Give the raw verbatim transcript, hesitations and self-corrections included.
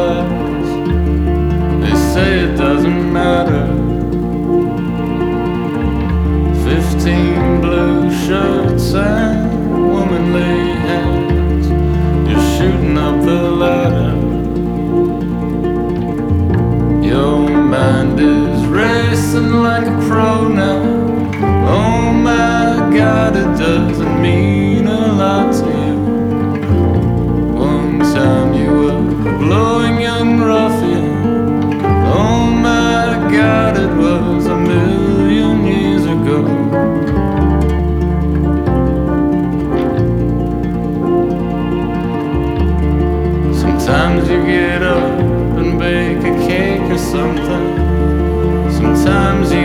lies. They say it doesn't matter. Fifteen blue shirts and womanly hands, you're shooting up the ladder. Your mind is racing like a pro now. Oh my God, it doesn't mean a lot to you. One time you were blowing young ruffian. Oh my God, it was a million years ago. Sometimes you get up and bake a cake or something. Sometimes you